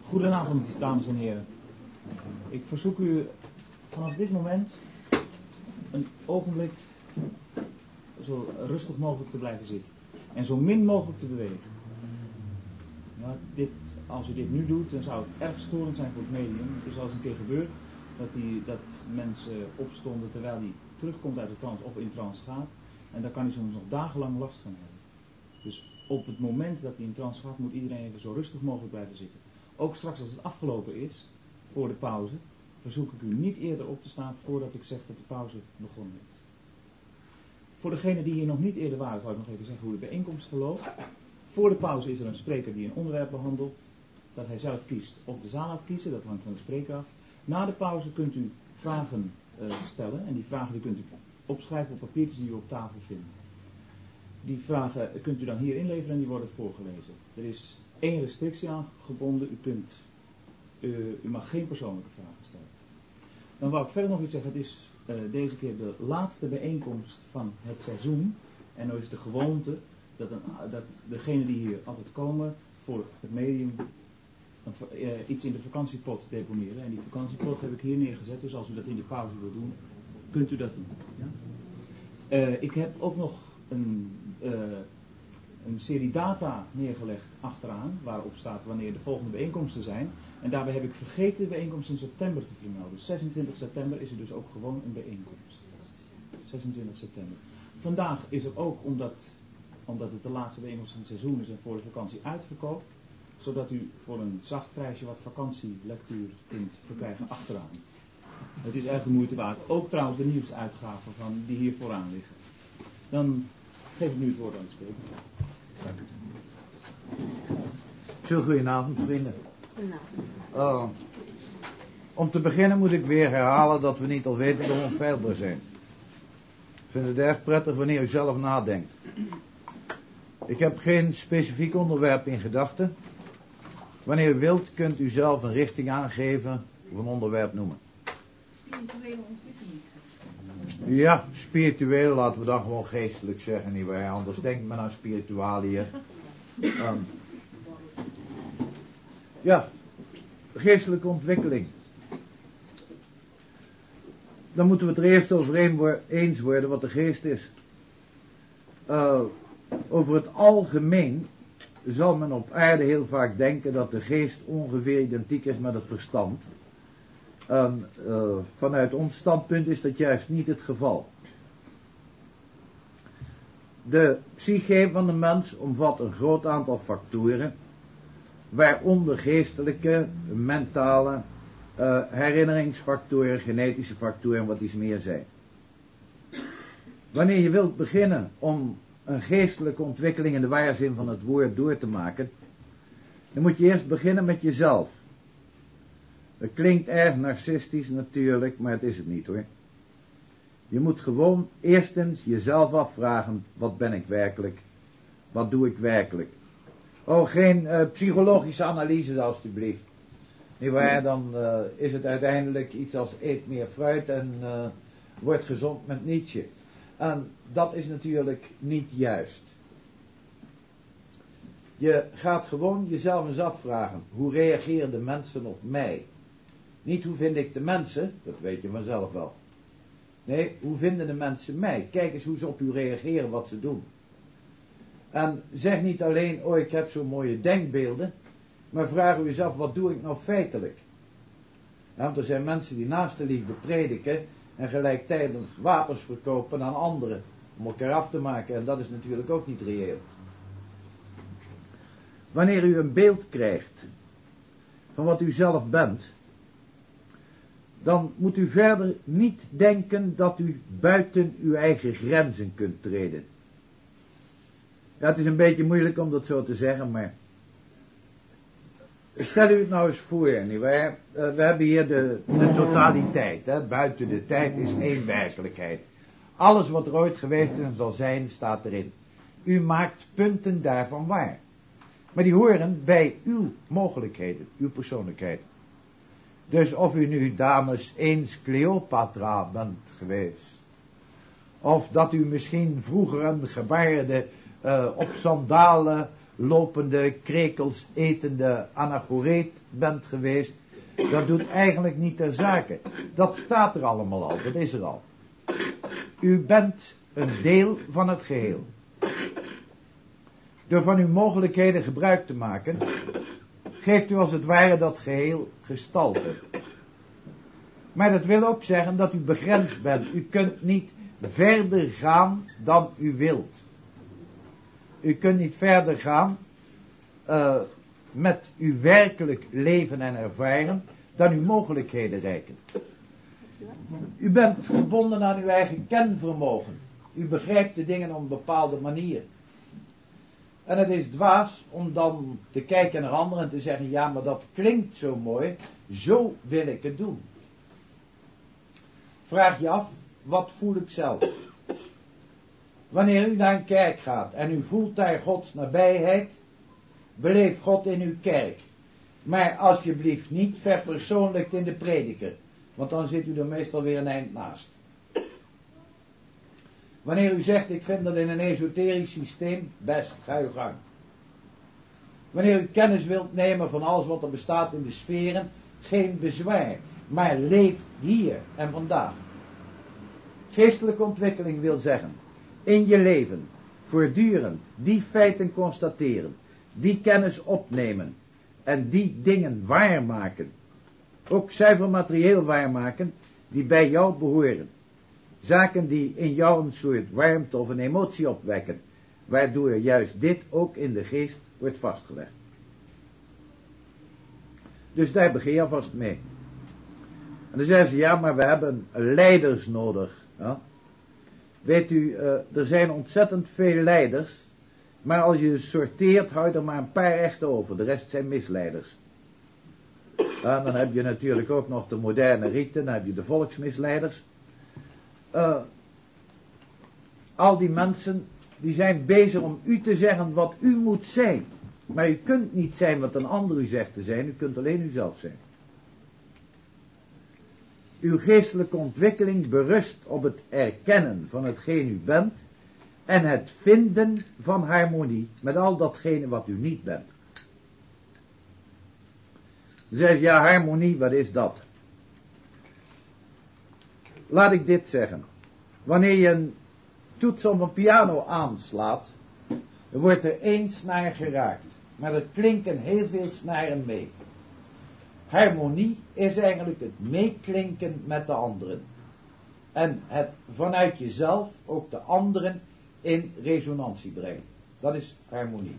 Goedenavond, dames en heren. Ik verzoek u vanaf dit moment een ogenblik zo rustig mogelijk te blijven zitten. En zo min mogelijk te bewegen. Ja, als u dit nu doet, dan zou het erg storend zijn voor het medium. Het is al eens een keer gebeurd dat mensen opstonden terwijl hij terugkomt uit de trance of in trance gaat. En daar kan hij soms nog dagenlang last van hebben. Dus op het moment dat hij in trance gaat, moet iedereen even zo rustig mogelijk blijven zitten. Ook straks als het afgelopen is, voor de pauze, verzoek ik u niet eerder op te staan voordat ik zeg dat de pauze begonnen is. Voor degenen die hier nog niet eerder waren, zal ik nog even zeggen hoe de bijeenkomst verloopt. Voor de pauze is er een spreker die een onderwerp behandelt, dat hij zelf kiest of de zaal laat kiezen, dat hangt van de spreker af. Na de pauze kunt u vragen stellen en die vragen die kunt u opschrijven op papiertjes die u op tafel vindt. Die vragen kunt u dan hier inleveren en die worden voorgelezen. Er is één restrictie aan gebonden, u mag geen persoonlijke vragen stellen. Dan wou ik verder nog iets zeggen, het is deze keer de laatste bijeenkomst van het seizoen. En nu is de gewoonte dat degenen die hier altijd komen voor het medium iets in de vakantiepot deponeren. En die vakantiepot heb ik hier neergezet, dus als u dat in de pauze wilt doen, kunt u dat doen. Ja? Ik heb ook nog een serie data neergelegd achteraan, waarop staat wanneer de volgende bijeenkomsten zijn. En daarbij heb ik vergeten de bijeenkomst in september te vermelden. 26 september is er dus ook gewoon een bijeenkomst. 26 september. Vandaag is er ook, omdat het de laatste bijeenkomst van het seizoen is en voor de vakantie uitverkoop, zodat u voor een zacht prijsje wat vakantielectuur kunt verkrijgen achteraan. Het is erg de moeite waard. Ook trouwens de nieuwsuitgaven die hier vooraan liggen. Dan geef ik nu het woord aan de spreker. Dank u. Zo, goedenavond vrienden. Om te beginnen moet ik weer herhalen dat we niet al weten dat we onfeilbaar zijn. Ik vind het erg prettig wanneer u zelf nadenkt. Ik heb geen specifiek onderwerp in gedachten. Wanneer u wilt kunt u zelf een richting aangeven of een onderwerp noemen. Spirituele ontwikkeling. Ja, spiritueel, laten we dan gewoon geestelijk zeggen, nietwaar? Anders denkt men aan spiritualiën. Ja, geestelijke ontwikkeling. Dan moeten we het er eerst over eens worden wat de geest is. Over het algemeen zal men op aarde heel vaak denken dat de geest ongeveer identiek is met het verstand. Vanuit ons standpunt is dat juist niet het geval. De psyche van de mens omvat een groot aantal factoren, waaronder geestelijke, mentale, herinneringsfactoren, genetische factoren en wat iets meer zijn. Wanneer je wilt beginnen om een geestelijke ontwikkeling in de ware zin van het woord door te maken, dan moet je eerst beginnen met jezelf. Dat klinkt erg narcistisch natuurlijk, maar het is het niet hoor. Je moet gewoon eerstens jezelf afvragen, wat ben ik werkelijk? Wat doe ik werkelijk? Oh, geen psychologische analyses alstublieft. Nietwaar, dan is het uiteindelijk iets als eet meer fruit en word gezond met Nietzsche. En dat is natuurlijk niet juist. Je gaat gewoon jezelf eens afvragen, hoe reageren de mensen op mij? Niet hoe vind ik de mensen, dat weet je vanzelf wel. Nee, hoe vinden de mensen mij? Kijk eens hoe ze op u reageren, wat ze doen. En zeg niet alleen, oh ik heb zo'n mooie denkbeelden, maar vraag u jezelf, wat doe ik nou feitelijk? Ja, want er zijn mensen die naast de liefde prediken en gelijktijdig wapens verkopen aan anderen om elkaar af te maken en dat is natuurlijk ook niet reëel. Wanneer u een beeld krijgt van wat u zelf bent, dan moet u verder niet denken dat u buiten uw eigen grenzen kunt treden. Ja, het is een beetje moeilijk om dat zo te zeggen, maar stel u het nou eens voor, nietwaar? We hebben hier de totaliteit, hè? Buiten de tijd is één werkelijkheid. Alles wat er ooit geweest is en zal zijn, staat erin. U maakt punten daarvan waar. Maar die horen bij uw mogelijkheden, uw persoonlijkheid. Dus of u nu, dames, eens Cleopatra bent geweest, of dat u misschien vroeger een gebaarde op sandalen lopende, krekels etende anachoreet bent geweest, dat doet eigenlijk niet ter zake. Dat staat er allemaal al, dat is er al. U bent een deel van het geheel. Door van uw mogelijkheden gebruik te maken, geeft u als het ware dat geheel gestalte. Maar dat wil ook zeggen dat u begrensd bent. U kunt niet verder gaan dan u wilt. U kunt niet verder gaan met uw werkelijk leven en ervaren dan uw mogelijkheden reiken. U bent gebonden aan uw eigen kenvermogen. U begrijpt de dingen op een bepaalde manier. En het is dwaas om dan te kijken naar anderen en te zeggen, ja, maar dat klinkt zo mooi, zo wil ik het doen. Vraag je af, wat voel ik zelf? Wanneer u naar een kerk gaat en u voelt daar Gods nabijheid, beleef God in uw kerk. Maar alsjeblieft niet verpersoonlijkt in de prediker, want dan zit u er meestal weer een eind naast. Wanneer u zegt, ik vind dat in een esoterisch systeem, best, ga uw gang. Wanneer u kennis wilt nemen van alles wat er bestaat in de sferen, geen bezwaar, maar leef hier en vandaag. Geestelijke ontwikkeling wil zeggen, in je leven, voortdurend, die feiten constateren, die kennis opnemen en die dingen waarmaken, ook zuiver materieel waarmaken, die bij jou behoren. Zaken die in jou een soort warmte of een emotie opwekken, waardoor juist dit ook in de geest wordt vastgelegd. Dus daar begin je alvast mee. En dan zeggen ze, ja, maar we hebben leiders nodig. Ja? Weet u, er zijn ontzettend veel leiders, maar als je sorteert, hou je er maar een paar echte over, de rest zijn misleiders. Ja, dan heb je natuurlijk ook nog de moderne rieten, dan heb je de volksmisleiders. Al die mensen, die zijn bezig om u te zeggen wat u moet zijn. Maar u kunt niet zijn wat een ander u zegt te zijn, u kunt alleen uzelf zijn. Uw geestelijke ontwikkeling berust op het erkennen van hetgeen u bent en het vinden van harmonie met al datgene wat u niet bent. Dan zeg je, ja, harmonie, wat is dat? Laat ik dit zeggen. Wanneer je een toets op een piano aanslaat, dan wordt er één snaar geraakt. Maar er klinken heel veel snaren mee. Harmonie is eigenlijk het meeklinken met de anderen. En het vanuit jezelf ook de anderen in resonantie brengen. Dat is harmonie.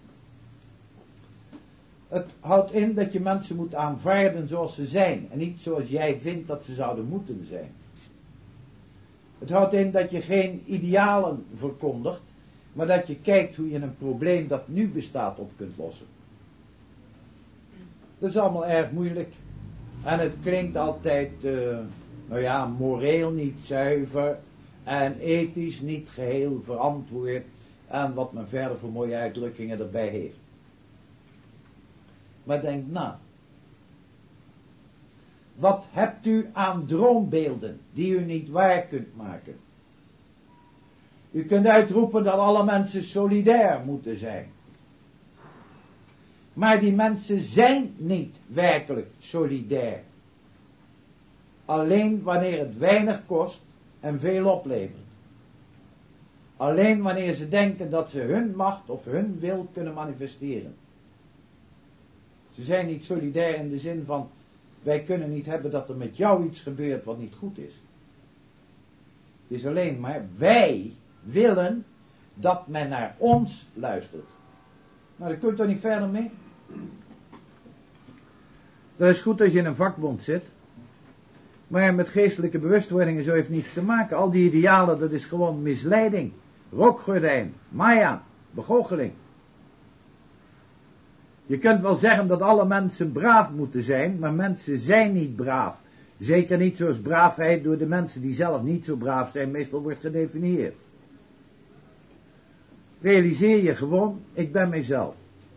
Het houdt in dat je mensen moet aanvaarden zoals ze zijn. En niet zoals jij vindt dat ze zouden moeten zijn. Het houdt in dat je geen idealen verkondigt, maar dat je kijkt hoe je een probleem dat nu bestaat op kunt lossen. Dat is allemaal erg moeilijk. En het klinkt altijd, moreel niet zuiver en ethisch niet geheel verantwoord en wat men verder voor mooie uitdrukkingen erbij heeft. Maar denk na. Wat hebt u aan droombeelden die u niet waar kunt maken? U kunt uitroepen dat alle mensen solidair moeten zijn. Maar die mensen zijn niet werkelijk solidair. Alleen wanneer het weinig kost en veel oplevert. Alleen wanneer ze denken dat ze hun macht of hun wil kunnen manifesteren. Ze zijn niet solidair in de zin van, wij kunnen niet hebben dat er met jou iets gebeurt wat niet goed is. Het is alleen maar, wij willen dat men naar ons luistert. Nou, daar kun je toch niet verder mee? Dat is goed als je in een vakbond zit. Maar met geestelijke bewustwording zo heeft niets te maken. Al die idealen, dat is gewoon misleiding. Rookgordijn, maya, begoocheling. Je kunt wel zeggen dat alle mensen braaf moeten zijn, maar mensen zijn niet braaf. Zeker niet zoals braafheid door de mensen die zelf niet zo braaf zijn meestal wordt gedefinieerd. Realiseer je gewoon, ik ben mijzelf.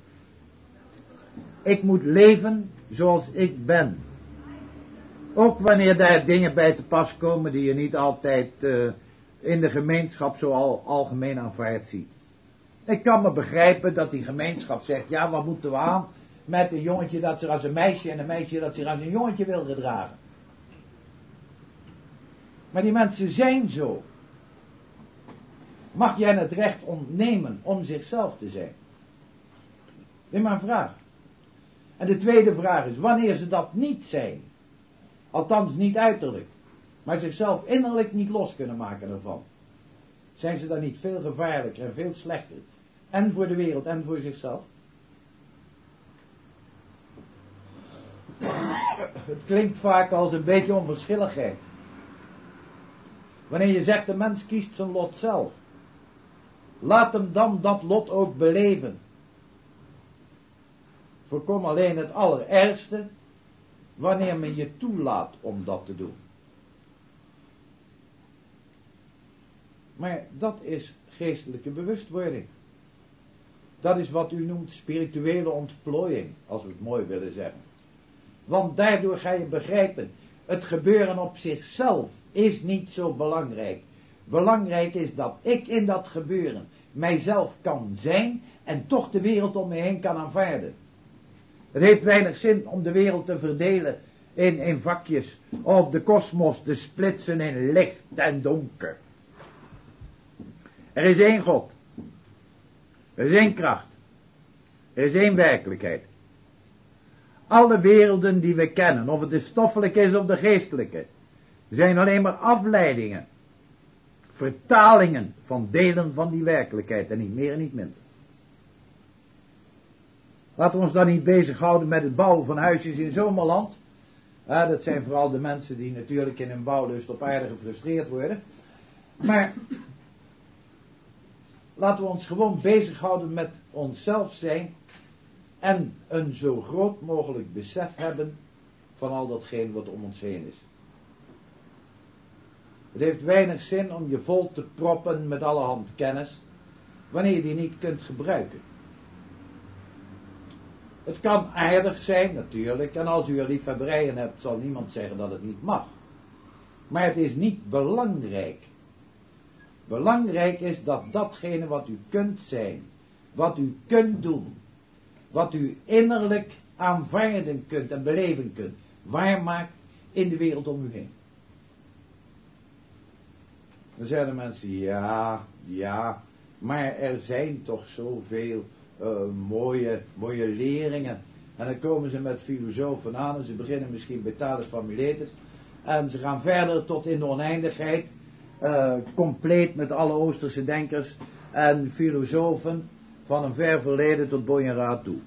Ik moet leven zoals ik ben. Ook wanneer daar dingen bij te pas komen die je niet altijd in de gemeenschap zo algemeen aanvaard ziet. Ik kan me begrijpen dat die gemeenschap zegt, ja, wat moeten we aan met een jongetje dat zich als een meisje en een meisje dat zich als een jongetje wil gedragen. Maar die mensen zijn zo. Mag jij het recht ontnemen om zichzelf te zijn? Weer maar een vraag. En de tweede vraag is, wanneer ze dat niet zijn, althans niet uiterlijk, maar zichzelf innerlijk niet los kunnen maken ervan, zijn ze dan niet veel gevaarlijker en veel slechter, en voor de wereld en voor zichzelf? Het klinkt vaak als een beetje onverschilligheid. Wanneer je zegt, de mens kiest zijn lot zelf, laat hem dan dat lot ook beleven. Voorkom alleen het allerergste wanneer men je toelaat om dat te doen. Maar dat is geestelijke bewustwording. Dat is wat u noemt spirituele ontplooiing, als we het mooi willen zeggen. Want daardoor ga je begrijpen, het gebeuren op zichzelf is niet zo belangrijk. Belangrijk is dat ik in dat gebeuren mijzelf kan zijn en toch de wereld om me heen kan aanvaarden. Het heeft weinig zin om de wereld te verdelen in vakjes, of de kosmos te splitsen in licht en donker. Er is één God. Er is één kracht. Er is één werkelijkheid. Alle werelden die we kennen, of het de stoffelijke is of de geestelijke, zijn alleen maar afleidingen, vertalingen van delen van die werkelijkheid en niet meer en niet minder. Laten we ons dan niet bezighouden met het bouwen van huisjes in Zomerland. Dat zijn vooral de mensen die natuurlijk in hun bouwlust op aarde gefrustreerd worden. Maar laten we ons gewoon bezighouden met onszelf zijn en een zo groot mogelijk besef hebben van al datgene wat om ons heen is. Het heeft weinig zin om je vol te proppen met allerhand kennis, wanneer je die niet kunt gebruiken. Het kan aardig zijn, natuurlijk, en als u er liefhebberijen hebt, zal niemand zeggen dat het niet mag. Maar het is niet belangrijk. Belangrijk is dat datgene wat u kunt zijn, wat u kunt doen, wat u innerlijk aanvaarden kunt en beleven kunt, waarmaakt in de wereld om u heen. Dan zeggen de mensen, ja, maar er zijn toch zoveel mooie leringen. En dan komen ze met filosofen aan en ze beginnen misschien bij Thales van Miletus. En ze gaan verder tot in de oneindigheid, compleet met alle Oosterse denkers en filosofen van een ver verleden tot Boyenraad toe.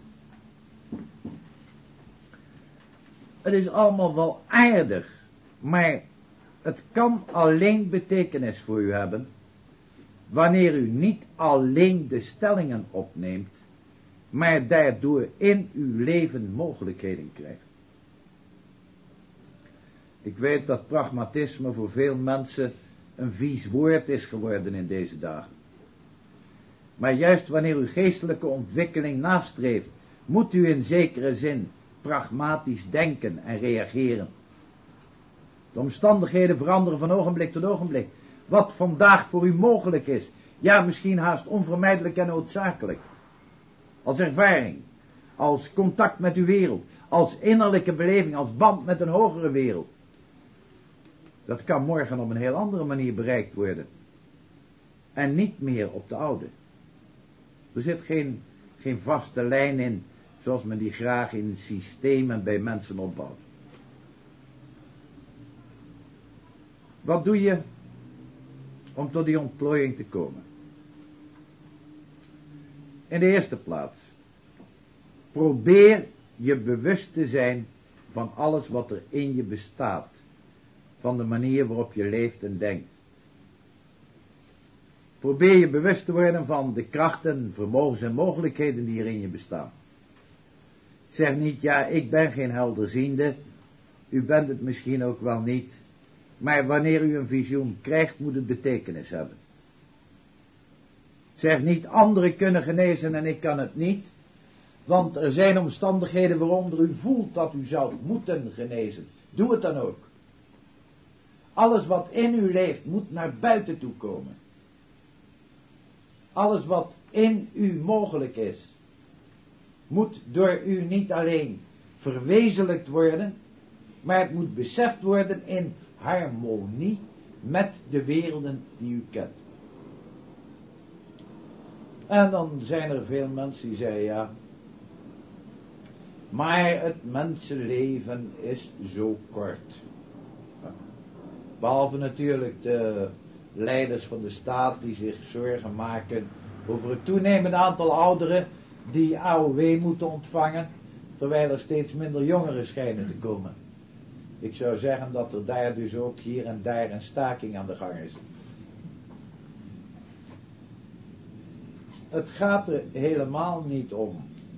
Het is allemaal wel aardig, maar het kan alleen betekenis voor u hebben wanneer u niet alleen de stellingen opneemt, maar daardoor in uw leven mogelijkheden krijgt. Ik weet dat pragmatisme voor veel mensen een vies woord is geworden in deze dagen. Maar juist wanneer u geestelijke ontwikkeling nastreeft, moet u in zekere zin pragmatisch denken en reageren. De omstandigheden veranderen van ogenblik tot ogenblik. Wat vandaag voor u mogelijk is, ja, misschien haast onvermijdelijk en noodzakelijk. Als ervaring, als contact met uw wereld, als innerlijke beleving, als band met een hogere wereld. Dat kan morgen op een heel andere manier bereikt worden. En niet meer op de oude. Er zit geen vaste lijn in, zoals men die graag in systemen bij mensen opbouwt. Wat doe je om tot die ontplooiing te komen? In de eerste plaats, probeer je bewust te zijn van alles wat er in je bestaat, van de manier waarop je leeft en denkt. Probeer je bewust te worden van de krachten, vermogens en mogelijkheden die er in je bestaan. Zeg niet, ja, ik ben geen helderziende, u bent het misschien ook wel niet, maar wanneer u een visioen krijgt, moet het betekenis hebben. Zeg niet, anderen kunnen genezen en ik kan het niet, want er zijn omstandigheden waaronder u voelt dat u zou moeten genezen. Doe het dan ook. Alles wat in u leeft moet naar buiten toe komen. Alles wat in u mogelijk is, moet door u niet alleen verwezenlijkt worden, maar het moet beseft worden in harmonie met de werelden die u kent. En dan zijn er veel mensen die zeggen, ja, maar het mensenleven is zo kort. Behalve natuurlijk de leiders van de staat die zich zorgen maken over het toenemende aantal ouderen die AOW moeten ontvangen, terwijl er steeds minder jongeren schijnen te komen. Ik zou zeggen dat er daar dus ook hier en daar een staking aan de gang is. Het gaat er helemaal niet om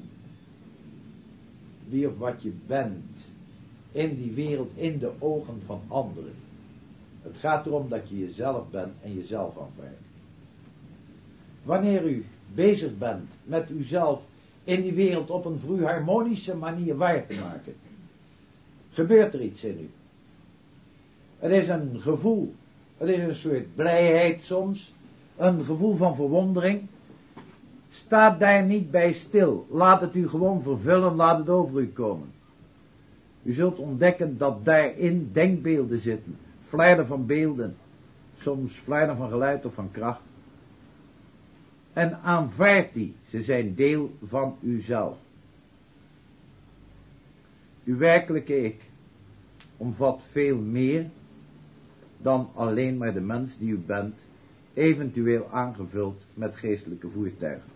wie of wat je bent in die wereld in de ogen van anderen. Het gaat erom dat je jezelf bent en jezelf aanvaardt. Wanneer u bezig bent met uzelf in die wereld op een voor u harmonische manier waar te maken, gebeurt er iets in u. Het is een gevoel, het is een soort blijheid soms, een gevoel van verwondering. Sta daar niet bij stil, laat het u gewoon vervullen, laat het over u komen. U zult ontdekken dat daarin denkbeelden zitten, flarden van beelden, soms flarden van geluid of van kracht. En aanvaard die, ze zijn deel van uzelf. Uw werkelijke ik omvat veel meer dan alleen maar de mens die u bent, eventueel aangevuld met geestelijke voertuigen.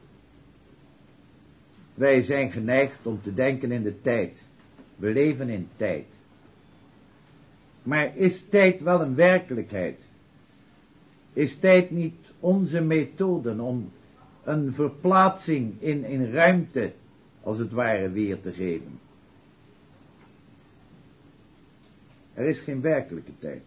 Wij zijn geneigd om te denken in de tijd. We leven in tijd. Maar is tijd wel een werkelijkheid? Is tijd niet onze methode om een verplaatsing in ruimte, als het ware, weer te geven? Er is geen werkelijke tijd.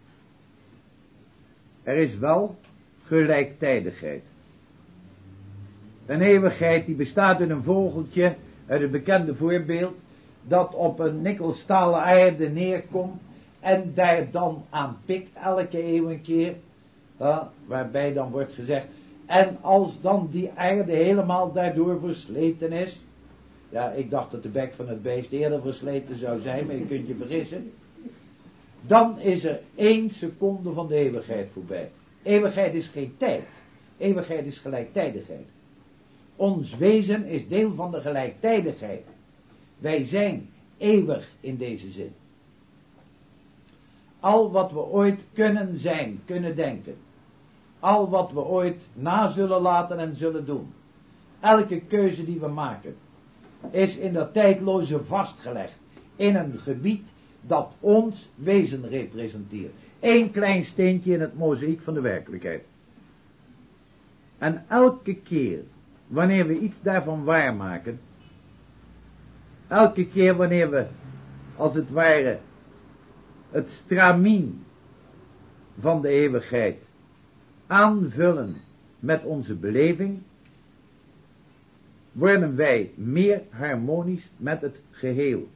Er is wel gelijktijdigheid. Een eeuwigheid die bestaat uit een vogeltje, uit het bekende voorbeeld, dat op een nikkelstalen aarde neerkomt en daar dan aan pikt elke eeuw een keer, waarbij dan wordt gezegd, en als dan die aarde helemaal daardoor versleten is, ja, ik dacht dat de bek van het beest eerder versleten zou zijn, maar je kunt je vergissen, dan is er 1 seconde van de eeuwigheid voorbij. Eeuwigheid is geen tijd, eeuwigheid is gelijktijdigheid. Ons wezen is deel van de gelijktijdigheid. Wij zijn eeuwig in deze zin. Al wat we ooit kunnen zijn, kunnen denken. Al wat we ooit na zullen laten en zullen doen. Elke keuze die we maken, is in dat tijdloze vastgelegd. In een gebied dat ons wezen representeert. 1 klein steentje in het mozaïek van de werkelijkheid. En elke keer wanneer we iets daarvan waarmaken, elke keer wanneer we, als het ware, het stramien van de eeuwigheid aanvullen met onze beleving, worden wij meer harmonisch met het geheel.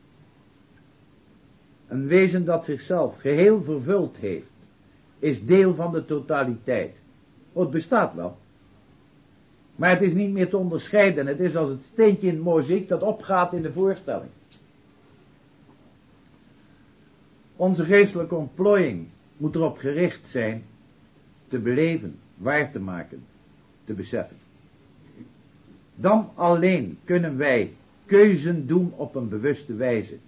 Een wezen dat zichzelf geheel vervuld heeft, is deel van de totaliteit. Het bestaat wel. Maar het is niet meer te onderscheiden. Het is als het steentje in het mozaïek dat opgaat in de voorstelling. Onze geestelijke ontplooiing moet erop gericht zijn te beleven, waar te maken, te beseffen. Dan alleen kunnen wij keuzen doen op een bewuste wijze.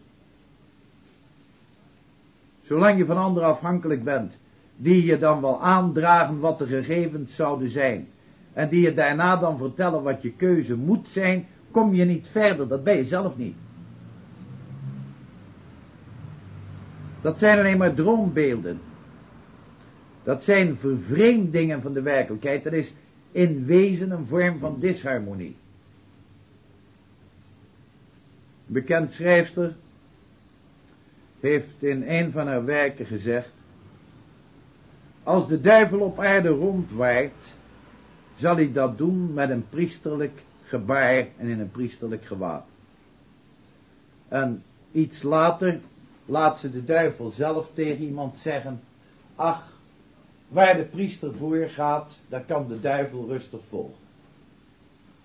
Zolang je van anderen afhankelijk bent, die je dan wel aandragen wat de gegevens zouden zijn, en die je daarna dan vertellen wat je keuze moet zijn, kom je niet verder, dat ben je zelf niet. Dat zijn alleen maar droombeelden. Dat zijn vervreemdingen van de werkelijkheid. Dat is in wezen een vorm van disharmonie. Een bekend schrijfster heeft in een van haar werken gezegd: als de duivel op aarde rondwaait, zal hij dat doen met een priesterlijk gebaar en in een priesterlijk gewaad. En iets later laat ze de duivel zelf tegen iemand zeggen: ach, waar de priester voor gaat, daar kan de duivel rustig volgen.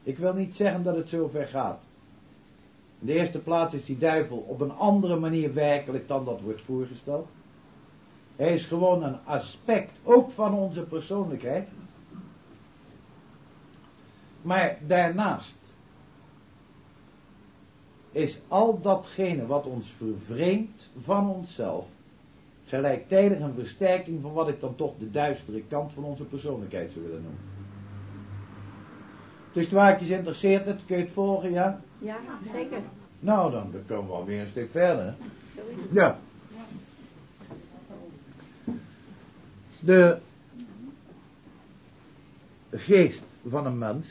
Ik wil niet zeggen dat het zo ver gaat. In de eerste plaats is die duivel op een andere manier werkelijk dan dat wordt voorgesteld. Hij is gewoon een aspect, ook van onze persoonlijkheid. Maar daarnaast is al datgene wat ons vervreemdt van onszelf gelijktijdig een versterking van wat ik dan toch de duistere kant van onze persoonlijkheid zou willen noemen. Dus waar ik je geïnteresseerd hebt, kun je het volgen, ja? Ja, zeker. Nou, dan komen we alweer een stuk verder. Hè? Zo is het. Ja. De geest van een mens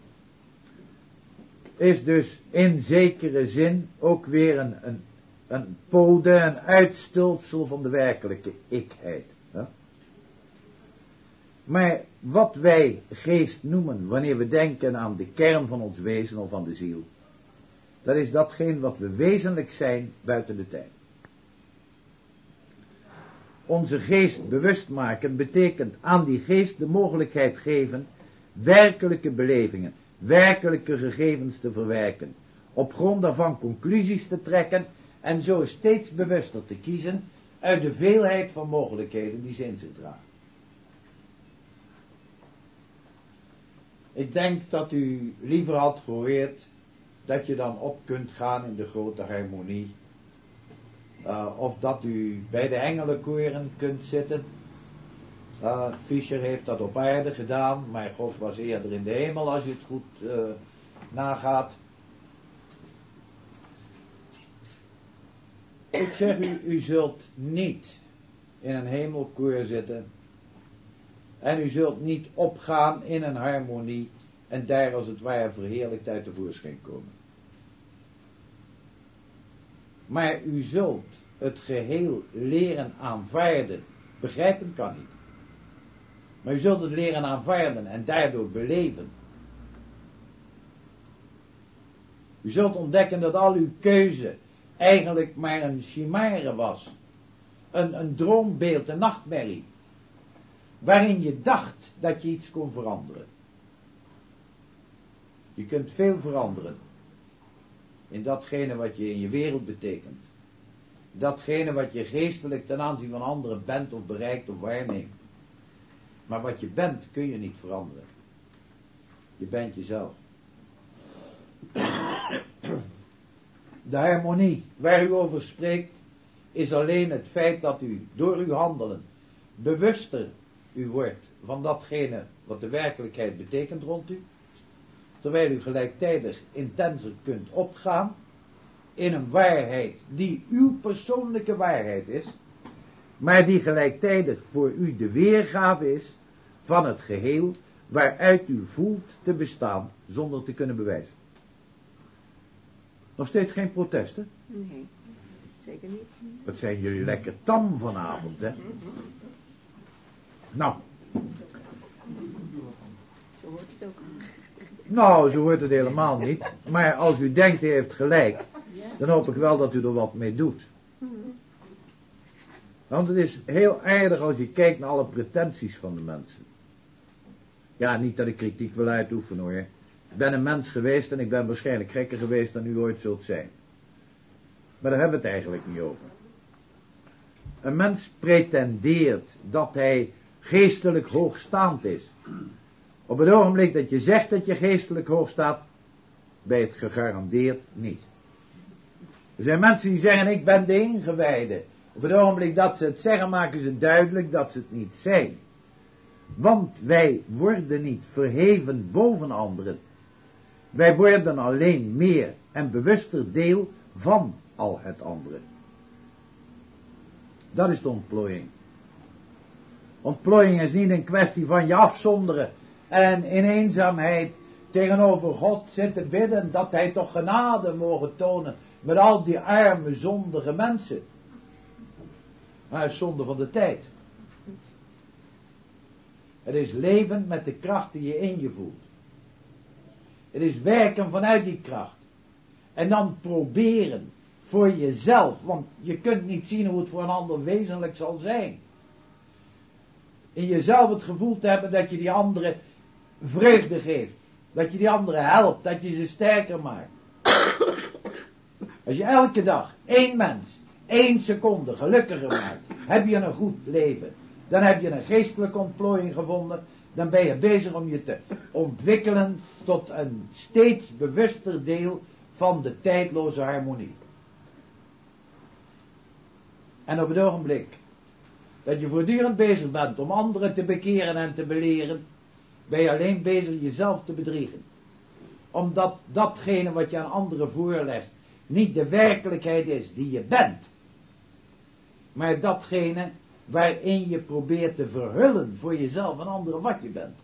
is dus in zekere zin ook weer een pode, een uitstulpsel van de werkelijke ikheid. Hè? Maar wat wij geest noemen wanneer we denken aan de kern van ons wezen of aan de ziel, dat is datgene wat we wezenlijk zijn buiten de tijd. Onze geest bewust maken betekent aan die geest de mogelijkheid geven werkelijke belevingen, werkelijke gegevens te verwerken, op grond daarvan conclusies te trekken en zo steeds bewuster te kiezen uit de veelheid van mogelijkheden die ze in zich dragen. Ik denk dat u liever had gehoord dat je dan op kunt gaan in de grote harmonie. Of dat u bij de engelenkoren kunt zitten. Fischer heeft dat op aarde gedaan, maar God was eerder in de hemel als je het goed nagaat. Ik zeg u, u zult niet in een hemelkoor zitten en u zult niet opgaan in een harmonie en daar als het ware verheerlijkt uit tevoorschijn komen. Maar u zult het geheel leren aanvaarden. Begrijpen kan niet. Maar u zult het leren aanvaarden en daardoor beleven. U zult ontdekken dat al uw keuze eigenlijk maar een chimère was. Een droombeeld, een nachtmerrie. Waarin je dacht dat je iets kon veranderen. Je kunt veel veranderen. In datgene wat je in je wereld betekent. Datgene wat je geestelijk ten aanzien van anderen bent of bereikt of waarneemt. Maar wat je bent kun je niet veranderen. Je bent jezelf. De harmonie waar u over spreekt is alleen het feit dat u door uw handelen bewuster u wordt van datgene wat de werkelijkheid betekent rond u. Terwijl u gelijktijdig intenser kunt opgaan in een waarheid die uw persoonlijke waarheid is, maar die gelijktijdig voor u de weergave is van het geheel waaruit u voelt te bestaan zonder te kunnen bewijzen. Nog steeds geen protesten? Nee, zeker niet. Wat zijn jullie lekker tam vanavond, hè? Nou. Zo hoort het ook. Nou, zo hoort het helemaal niet. Maar als u denkt, hij heeft gelijk, dan hoop ik wel dat u er wat mee doet. Want het is heel aardig als je kijkt naar alle pretenties van de mensen. Ja, niet dat ik kritiek wil uitoefenen hoor. Ik ben een mens geweest en ik ben waarschijnlijk gekker geweest dan u ooit zult zijn. Maar daar hebben we het eigenlijk niet over. Een mens pretendeert dat hij geestelijk hoogstaand is. Op het ogenblik dat je zegt dat je geestelijk hoog staat, ben je het gegarandeerd niet. Er zijn mensen die zeggen, ik ben de ingewijde. Op het ogenblik dat ze het zeggen, maken ze duidelijk dat ze het niet zijn. Want wij worden niet verheven boven anderen. Wij worden alleen meer en bewuster deel van al het andere. Dat is de ontplooiing. Ontplooiing is niet een kwestie van je afzonderen en in eenzaamheid tegenover God zitten bidden dat hij toch genade mogen tonen met al die arme zondige mensen. Maar het is zonde van de tijd. Het is leven met de kracht die je in je voelt. Het is werken vanuit die kracht. En dan proberen voor jezelf, want je kunt niet zien hoe het voor een ander wezenlijk zal zijn. In jezelf het gevoel te hebben dat je die andere vreugde geeft. Dat je die anderen helpt, dat je ze sterker maakt. Als je elke dag 1 mens, 1 seconde gelukkiger maakt, heb je een goed leven. Dan heb je een geestelijke ontplooiing gevonden. Dan ben je bezig om je te ontwikkelen tot een steeds bewuster deel van de tijdloze harmonie. En op het ogenblik dat je voortdurend bezig bent om anderen te bekeren en te beleren, ben je alleen bezig jezelf te bedriegen. Omdat datgene wat je aan anderen voorlegt niet de werkelijkheid is die je bent, maar datgene waarin je probeert te verhullen voor jezelf en anderen wat je bent.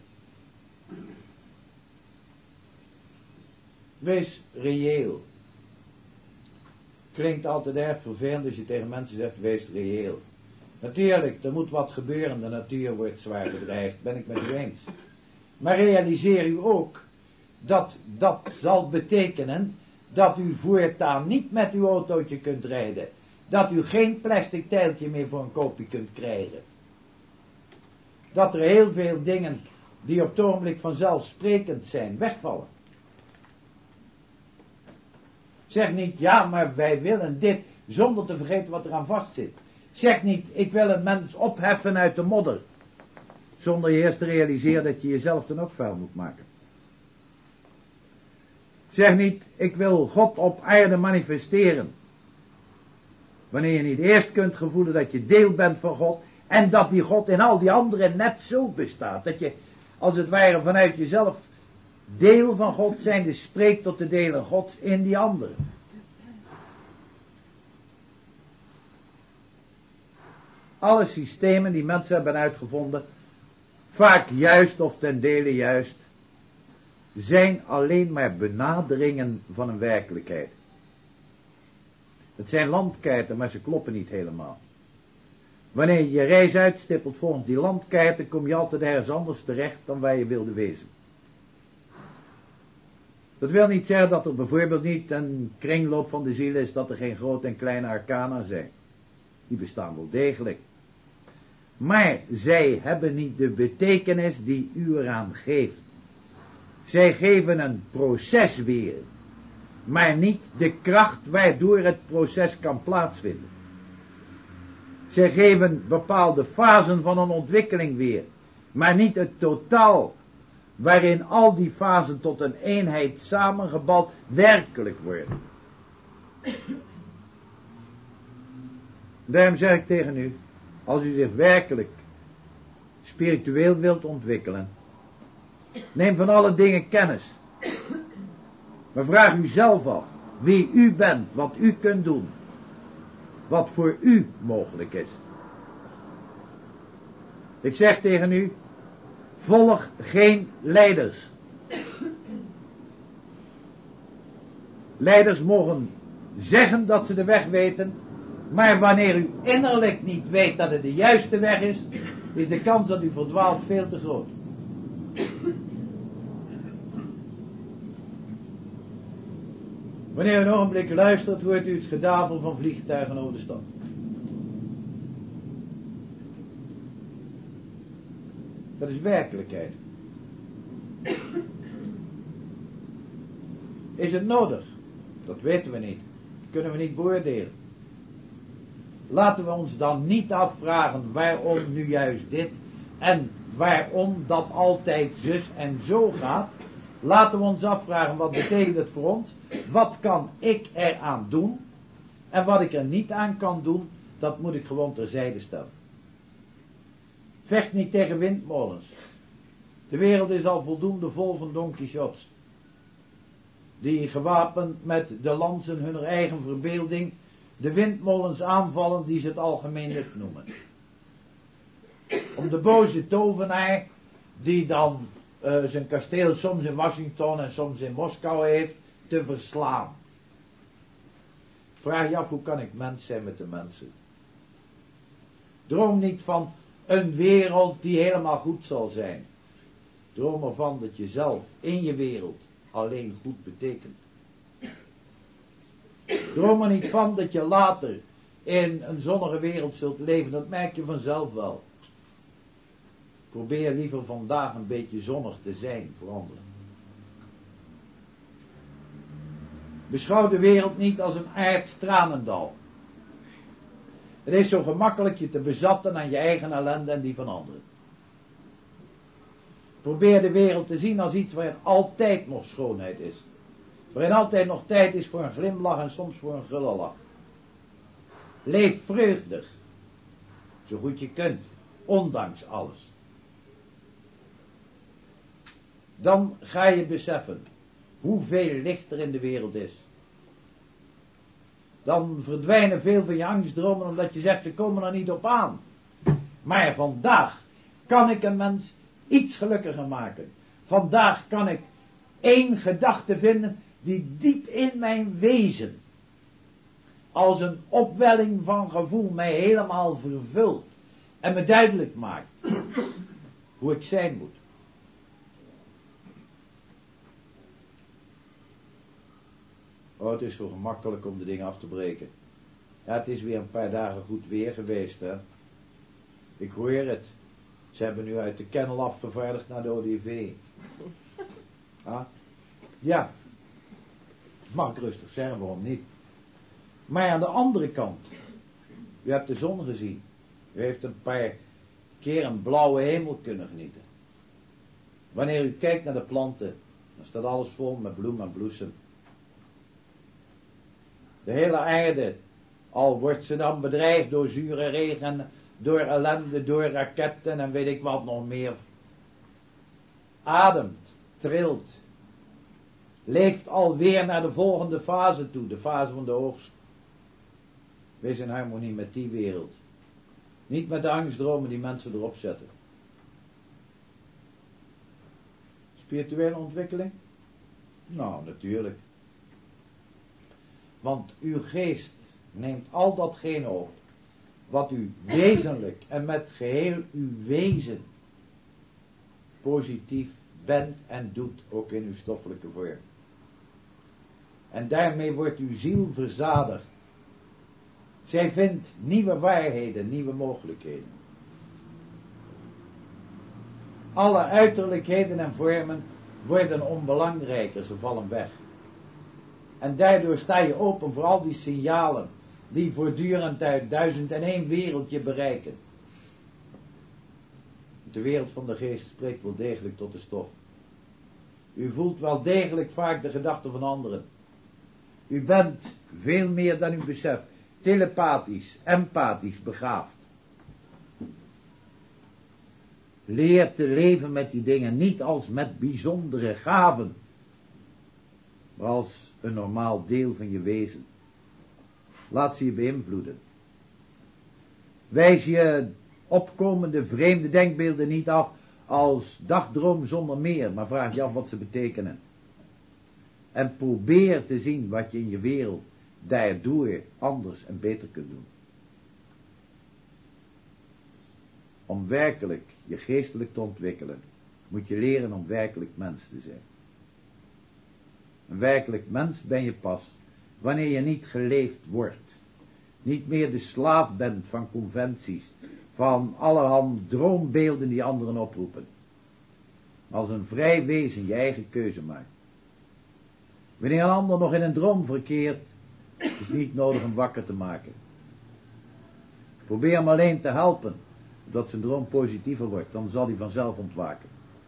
Wees reëel. Klinkt altijd erg vervelend als je tegen mensen zegt, wees reëel. Natuurlijk, er moet wat gebeuren, de natuur wordt zwaar bedreigd, ben ik met u eens. Maar realiseer u ook dat dat zal betekenen dat u voortaan niet met uw autootje kunt rijden. Dat u geen plastic tijltje meer voor een koopje kunt krijgen. Dat er heel veel dingen die op het ogenblik vanzelfsprekend zijn, wegvallen. Zeg niet, ja, maar wij willen dit, zonder te vergeten wat er aan vast zit. Zeg niet, ik wil een mens opheffen uit de modder. Zonder je eerst te realiseren dat je jezelf dan ook vuil moet maken. Zeg niet, ik wil God op aarde manifesteren. Wanneer je niet eerst kunt gevoelen dat je deel bent van God. En dat die God in al die anderen net zo bestaat. Dat je als het ware vanuit jezelf deel van God zijnde spreekt tot de delen Gods in die anderen. Alle systemen die mensen hebben uitgevonden, vaak juist of ten dele juist, zijn alleen maar benaderingen van een werkelijkheid. Het zijn landkaarten, maar ze kloppen niet helemaal. Wanneer je je reis uitstippelt volgens die landkaarten, kom je altijd ergens anders terecht dan waar je wilde wezen. Dat wil niet zeggen dat er bijvoorbeeld niet een kringloop van de ziel is, dat er geen grote en kleine arcana zijn. Die bestaan wel degelijk. Maar zij hebben niet de betekenis die u eraan geeft. Zij geven een proces weer, maar niet de kracht waardoor het proces kan plaatsvinden. Zij geven bepaalde fasen van een ontwikkeling weer, maar niet het totaal waarin al die fasen tot een eenheid samengebald werkelijk worden. Daarom zeg ik tegen u, als u zich werkelijk spiritueel wilt ontwikkelen, neem van alle dingen kennis. Maar vraag u zelf af wie u bent, wat u kunt doen, wat voor u mogelijk is. Ik zeg tegen u, volg geen leiders. Leiders mogen zeggen dat ze de weg weten, maar wanneer u innerlijk niet weet dat het de juiste weg is, is de kans dat u verdwaalt veel te groot. Wanneer u een ogenblik luistert, hoort u het gedavel van vliegtuigen over de stad. Dat is werkelijkheid. Is het nodig? Dat weten we niet. Dat kunnen we niet beoordelen. Laten we ons dan niet afvragen waarom nu juist dit en waarom dat altijd zus en zo gaat. Laten we ons afvragen, wat betekent het voor ons? Wat kan ik eraan doen? En wat ik er niet aan kan doen, dat moet ik gewoon terzijde stellen. Vecht niet tegen windmolens. De wereld is al voldoende vol van Don Quixotes, die gewapend met de lansen hunner eigen verbeelding de windmolens aanvallen die ze het algemeen nut noemen. Om de boze tovenaar, die dan zijn kasteel soms in Washington en soms in Moskou heeft, te verslaan. Vraag je af, hoe kan ik mens zijn met de mensen? Droom niet van een wereld die helemaal goed zal zijn. Droom ervan dat je zelf in je wereld alleen goed betekent. Droom er niet van dat je later in een zonnige wereld zult leven. Dat merk je vanzelf wel. Probeer liever vandaag een beetje zonnig te zijn voor anderen. Beschouw de wereld niet als een aards tranendal. Het is zo gemakkelijk je te bezatten aan je eigen ellende en die van anderen. Probeer de wereld te zien als iets waarin altijd nog schoonheid is. Waarin altijd nog tijd is voor een glimlach en soms voor een gulle lach. Leef vreugdig, zo goed je kunt, ondanks alles. Dan ga je beseffen hoeveel licht er in de wereld is. Dan verdwijnen veel van je angstdromen omdat je zegt ze komen er niet op aan. Maar vandaag kan ik een mens iets gelukkiger maken. Vandaag kan ik één gedachte vinden die diep in mijn wezen als een opwelling van gevoel mij helemaal vervult en me duidelijk maakt hoe ik zijn moet. Oh, het is zo gemakkelijk om de dingen af te breken. Ja, het is weer een paar dagen goed weer geweest, hè. Ik hoor het. Ze hebben nu uit de kennel afgevaardigd naar de ODV. Ah? Ja. Mag ik rustig zeggen, waarom niet? Maar aan de andere kant, u hebt de zon gezien. U heeft een paar keer een blauwe hemel kunnen genieten. Wanneer u kijkt naar de planten, dan staat alles vol met bloem en bloesem. De hele aarde, al wordt ze dan bedreigd door zure regen, door ellende, door raketten en weet ik wat nog meer. Ademt, trilt, leeft alweer naar de volgende fase toe, de fase van de oogst. Wees in harmonie met die wereld. Niet met de angstdromen die mensen erop zetten. Spirituele ontwikkeling? Nou, natuurlijk. Want uw geest neemt al datgene op wat u wezenlijk en met geheel uw wezen positief bent en doet, ook in uw stoffelijke vorm. En daarmee wordt uw ziel verzadigd. Zij vindt nieuwe waarheden, nieuwe mogelijkheden. Alle uiterlijkheden en vormen worden onbelangrijker, ze vallen weg. En daardoor sta je open voor al die signalen die voortdurend uit 1001 wereldje bereiken. De wereld van de geest spreekt wel degelijk tot de stof. U voelt wel degelijk vaak de gedachten van anderen. U bent veel meer dan u beseft, telepathisch, empathisch begaafd. Leer te leven met die dingen niet als met bijzondere gaven, maar als een normaal deel van je wezen. Laat ze je beïnvloeden. Wijs je opkomende vreemde denkbeelden niet af als dagdroom zonder meer, maar vraag je af wat ze betekenen. En probeer te zien wat je in je wereld daardoor anders en beter kunt doen. Om werkelijk je geestelijk te ontwikkelen, moet je leren om werkelijk mens te zijn. Een werkelijk mens ben je pas wanneer je niet geleefd wordt. Niet meer de slaaf bent van conventies, van allerhand droombeelden die anderen oproepen. Als een vrij wezen je eigen keuze maakt. Wanneer een ander nog in een droom verkeert, is het niet nodig hem wakker te maken. Probeer hem alleen te helpen, zodat zijn droom positiever wordt, dan zal hij vanzelf ontwaken.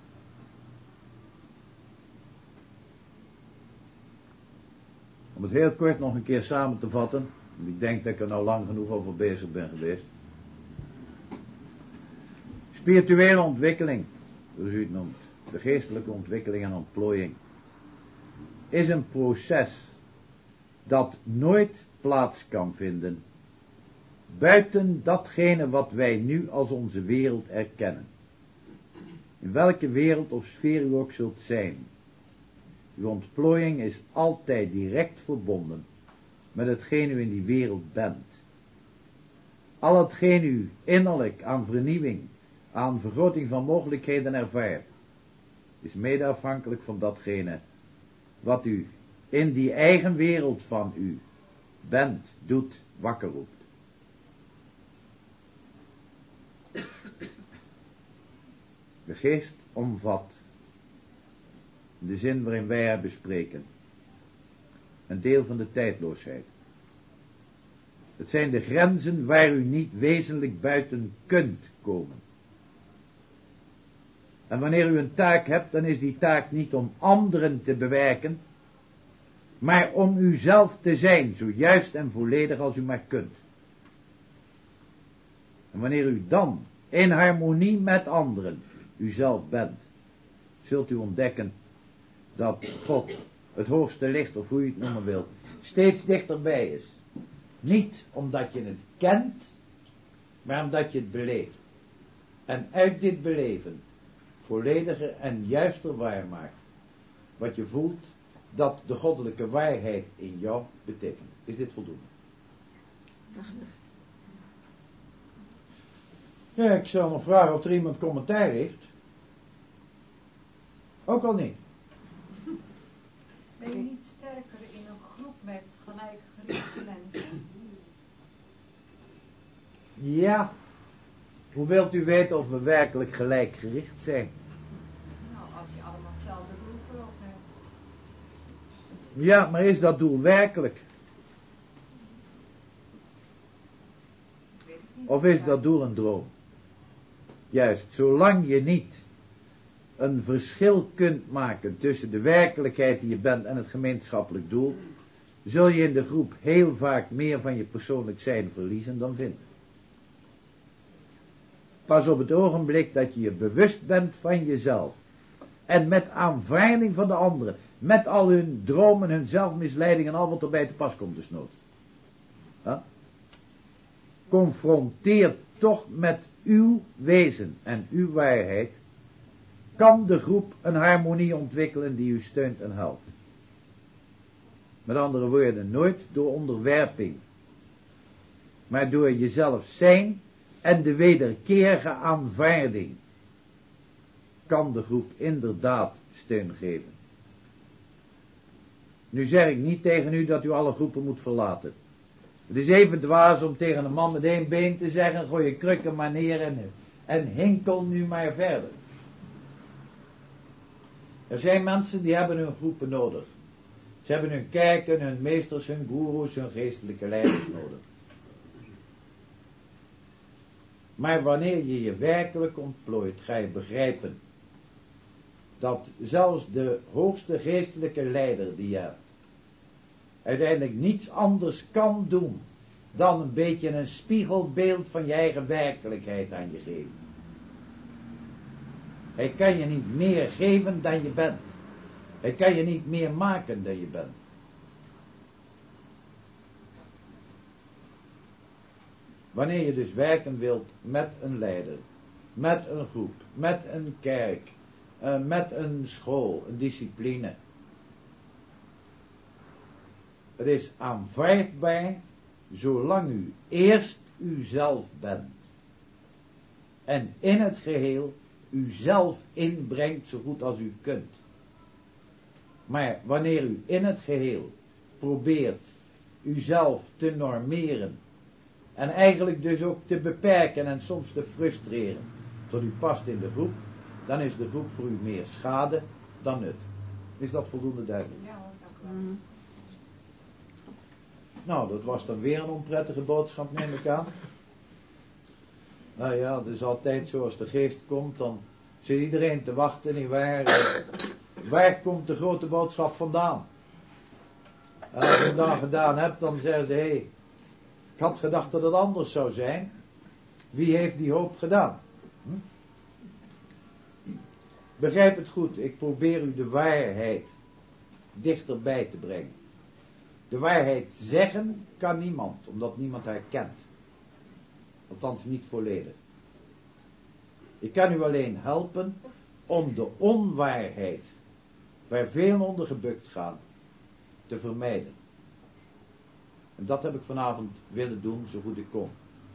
Om het heel kort nog een keer samen te vatten, ik denk dat ik er nou lang genoeg over bezig ben geweest. Spirituele ontwikkeling, zoals u het noemt, de geestelijke ontwikkeling en ontplooiing, is een proces dat nooit plaats kan vinden buiten datgene wat wij nu als onze wereld erkennen. In welke wereld of sfeer u ook zult zijn, uw ontplooiing is altijd direct verbonden met hetgeen u in die wereld bent. Al hetgeen u innerlijk aan vernieuwing, aan vergroting van mogelijkheden ervaart, is mede afhankelijk van datgene wat u in die eigen wereld van u bent, doet, wakker roept. De geest omvat, in de zin waarin wij haar bespreken, een deel van de tijdloosheid. Het zijn de grenzen waar u niet wezenlijk buiten kunt komen. En wanneer u een taak hebt, dan is die taak niet om anderen te bewerken, maar om uzelf te zijn, zo juist en volledig als u maar kunt. En wanneer u dan in harmonie met anderen uzelf bent, zult u ontdekken dat God, het hoogste licht, of hoe u het noemen wilt, steeds dichterbij is. Niet omdat je het kent, maar omdat je het beleeft. En uit dit beleven vollediger en juister waarmaakt wat je voelt dat de goddelijke waarheid in jou betekent. Is dit voldoende? Ja, ik zal nog vragen of er iemand commentaar heeft. Ook al niet. Ben je niet sterker in een groep met gelijkgerichte mensen? Ja. Hoe wilt u weten of we werkelijk gelijkgericht zijn? Nou, als je allemaal hetzelfde doel voor ogen hebt. Ja, maar is dat doel werkelijk? Weet ik niet. Of is dat doel een droom? Juist, zolang je niet een verschil kunt maken tussen de werkelijkheid die je bent en het gemeenschappelijk doel, zul je in de groep heel vaak meer van je persoonlijk zijn verliezen dan vinden. Pas op het ogenblik dat je je bewust bent van jezelf en met aanvaarding van de anderen, met al hun dromen, hun zelfmisleiding en al wat erbij te pas komt desnoods. Confronteer toch met uw wezen en uw waarheid, kan de groep een harmonie ontwikkelen die u steunt en helpt. Met andere woorden, nooit door onderwerping, maar door jezelf zijn en de wederkerige aanvaarding kan de groep inderdaad steun geven. Nu zeg ik niet tegen u dat u alle groepen moet verlaten. Het is even dwaas om tegen een man met één been te zeggen, gooi je krukken maar neer en hinkel nu maar verder. Er zijn mensen die hebben hun groepen nodig. Ze hebben hun kerken, hun meesters, hun goeroes, hun geestelijke leiders nodig. Maar wanneer je je werkelijk ontplooit, ga je begrijpen dat zelfs de hoogste geestelijke leider die je hebt, uiteindelijk niets anders kan doen dan een beetje een spiegelbeeld van je eigen werkelijkheid aan je geven. Hij kan je niet meer geven dan je bent. Hij kan je niet meer maken dan je bent. Wanneer je dus werken wilt met een leider, met een groep, met een kerk, met een school, een discipline. Het is aanvaardbaar zolang u eerst uzelf bent. En in het geheel uzelf inbrengt zo goed als u kunt. Maar wanneer u in het geheel probeert uzelf te normeren en eigenlijk dus ook te beperken en soms te frustreren tot u past in de groep, dan is de groep voor u meer schade dan nut. Is dat voldoende duidelijk? Ja hoor, dank u wel. Nou, dat was dan weer een onprettige boodschap, neem ik aan. Nou ja, het is altijd zo, als de geest komt, dan zit iedereen te wachten, nietwaar? Waar komt de grote boodschap vandaan? En als je het dan gedaan hebt, dan zeggen ze, hé, ik had gedacht dat het anders zou zijn. Wie heeft die hoop gedaan? Begrijp het goed, ik probeer u de waarheid dichterbij te brengen. De waarheid zeggen kan niemand, omdat niemand haar kent. Althans niet volledig. Ik kan u alleen helpen om de onwaarheid, waar veel onder gebukt gaan, te vermijden. En dat heb ik vanavond willen doen, zo goed ik kon.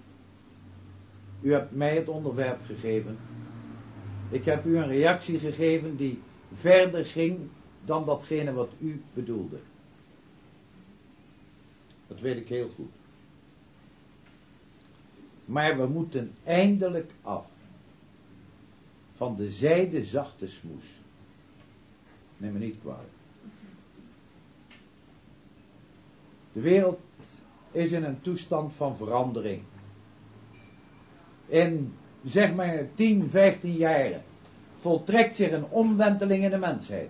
U hebt mij het onderwerp gegeven. Ik heb u een reactie gegeven die verder ging dan datgene wat u bedoelde. Dat weet ik heel goed. Maar we moeten eindelijk af van de zijde zachte smoes. Neem me niet kwalijk. De wereld is in een toestand van verandering. In, zeg maar, 10, 15 jaren voltrekt zich een omwenteling in de mensheid.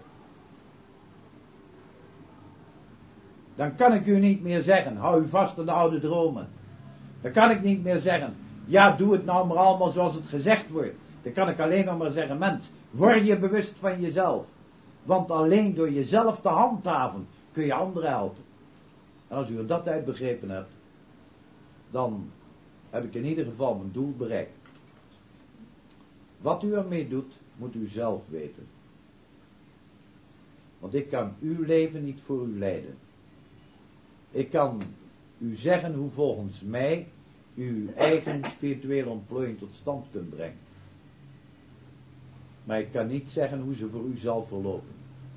Dan kan ik u niet meer zeggen, hou u vast aan de oude dromen. Dan kan ik niet meer zeggen, ja, doe het nou maar allemaal zoals het gezegd wordt. Dan kan ik alleen nog maar zeggen, mens, word je bewust van jezelf. Want alleen door jezelf te handhaven kun je anderen helpen. En als u er dat uit begrepen hebt, dan heb ik in ieder geval mijn doel bereikt. Wat u ermee doet, moet u zelf weten. Want ik kan uw leven niet voor u leiden. Ik kan u zeggen hoe volgens mij u uw eigen spirituele ontplooiing tot stand kunt brengen. Maar ik kan niet zeggen hoe ze voor u zal verlopen.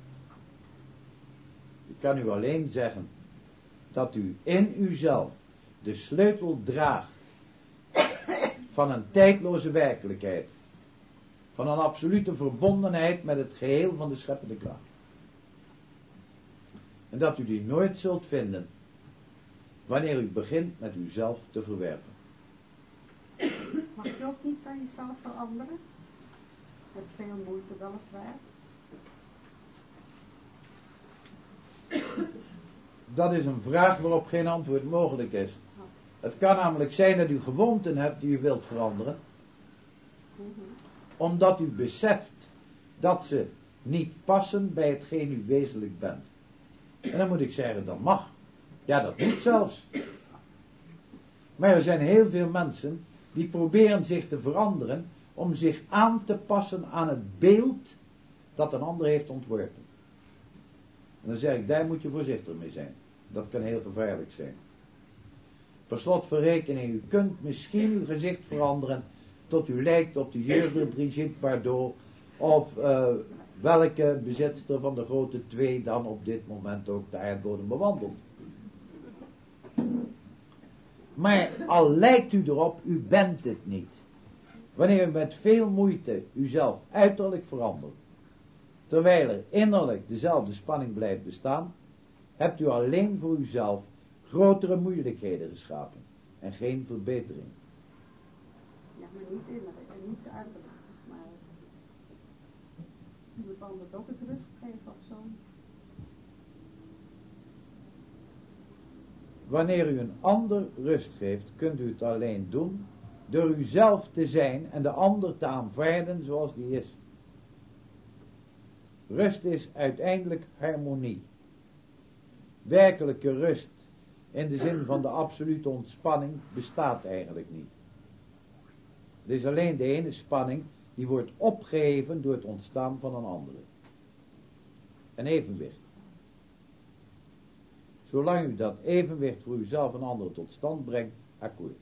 Ik kan u alleen zeggen dat u in uzelf de sleutel draagt van een tijdloze werkelijkheid. Van een absolute verbondenheid met het geheel van de scheppende kracht. En dat u die nooit zult vinden wanneer u begint met uzelf te verwerpen. Mag je ook niets aan jezelf veranderen? Met veel moeite weliswaar. Dat is een vraag waarop geen antwoord mogelijk is. Het kan namelijk zijn dat u gewoonten hebt die u wilt veranderen. Omdat u beseft dat ze niet passen bij hetgeen u wezenlijk bent. En dan moet ik zeggen, dat mag. Ja, dat moet zelfs. Maar er zijn heel veel mensen die proberen zich te veranderen om zich aan te passen aan het beeld dat een ander heeft ontworpen. En dan zeg ik, daar moet je voorzichtig mee zijn. Dat kan heel gevaarlijk zijn. Per slot van rekening, u kunt misschien uw gezicht veranderen tot u lijkt op de jeugdige Brigitte Bardot of welke bezitster van de grote twee dan op dit moment ook de aardbodem bewandelt. Maar al lijkt u erop, u bent het niet. Wanneer u met veel moeite uzelf uiterlijk verandert, terwijl er innerlijk dezelfde spanning blijft bestaan, hebt u alleen voor uzelf grotere moeilijkheden geschapen en geen verbetering. Ja, maar niet innerlijk en niet uiterlijk. Maar je moet anders ook eens rust geven of zoiets. Wanneer u een ander rust geeft, kunt u het alleen doen door uzelf te zijn en de ander te aanvaarden zoals die is. Rust is uiteindelijk harmonie. Werkelijke rust in de zin van de absolute ontspanning bestaat eigenlijk niet. Het is alleen de ene spanning die wordt opgeheven door het ontstaan van een andere. Een evenwicht. Zolang u dat evenwicht voor uzelf en anderen tot stand brengt, akkoord.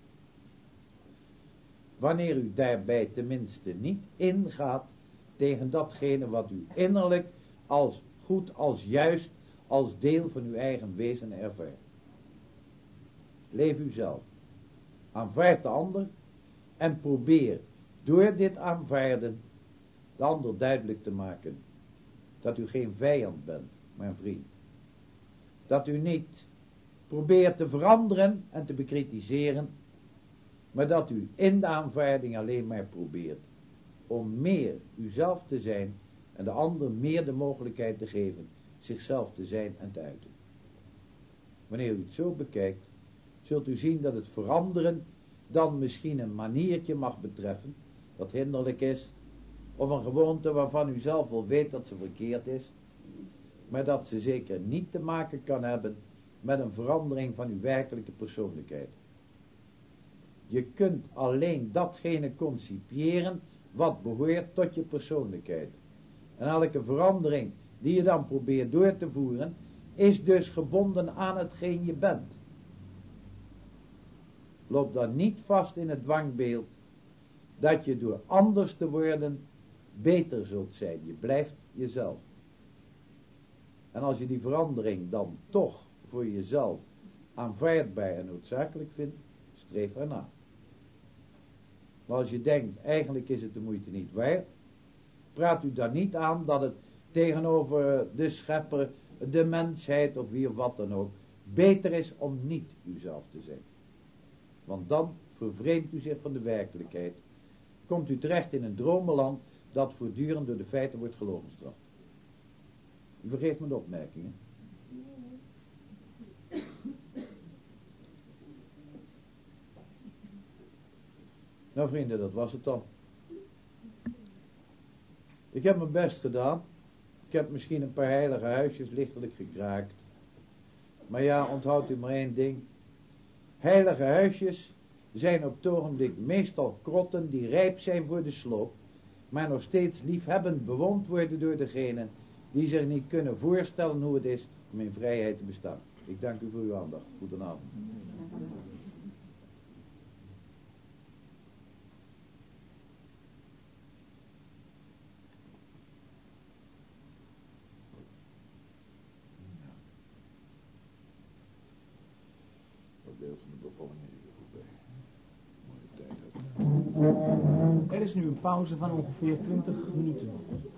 Wanneer u daarbij tenminste niet ingaat tegen datgene wat u innerlijk als goed, als juist, als deel van uw eigen wezen ervaart. Leef uzelf. Aanvaard de ander en probeer door dit aanvaarden de ander duidelijk te maken dat u geen vijand bent, maar een vriend. Dat u niet probeert te veranderen en te bekritiseren, maar dat u in de aanvaarding alleen maar probeert om meer uzelf te zijn en de ander meer de mogelijkheid te geven zichzelf te zijn en te uiten. Wanneer u het zo bekijkt, zult u zien dat het veranderen dan misschien een maniertje mag betreffen, dat hinderlijk is, of een gewoonte waarvan u zelf wel weet dat ze verkeerd is, maar dat ze zeker niet te maken kan hebben met een verandering van uw werkelijke persoonlijkheid. Je kunt alleen datgene concipiëren wat behoort tot je persoonlijkheid. En elke verandering die je dan probeert door te voeren, is dus gebonden aan hetgeen je bent. Loop dan niet vast in het dwangbeeld dat je door anders te worden beter zult zijn. Je blijft jezelf. En als je die verandering dan toch voor jezelf aanvaardbaar en noodzakelijk vindt, streef erna. Maar als je denkt, eigenlijk is het de moeite niet waard, praat u dan niet aan dat het tegenover de schepper, de mensheid of wie of wat dan ook, beter is om niet uzelf te zijn. Want dan vervreemdt u zich van de werkelijkheid, komt u terecht in een dromenland dat voortdurend door de feiten wordt gelogenstraft. U vergeeft me de opmerkingen. Nou vrienden, dat was het dan. Ik heb mijn best gedaan. Ik heb misschien een paar heilige huisjes lichtelijk gekraakt. Maar ja, onthoudt u maar één ding. Heilige huisjes zijn op het ogenblik meestal krotten die rijp zijn voor de sloop, maar nog steeds liefhebbend bewoond worden door degenen die zich niet kunnen voorstellen hoe het is om in vrijheid te bestaan. Ik dank u voor uw aandacht. Goedenavond. Deel van de bevalling even voorbij. Mooie tijd. Er is nu een pauze van ongeveer 20 minuten.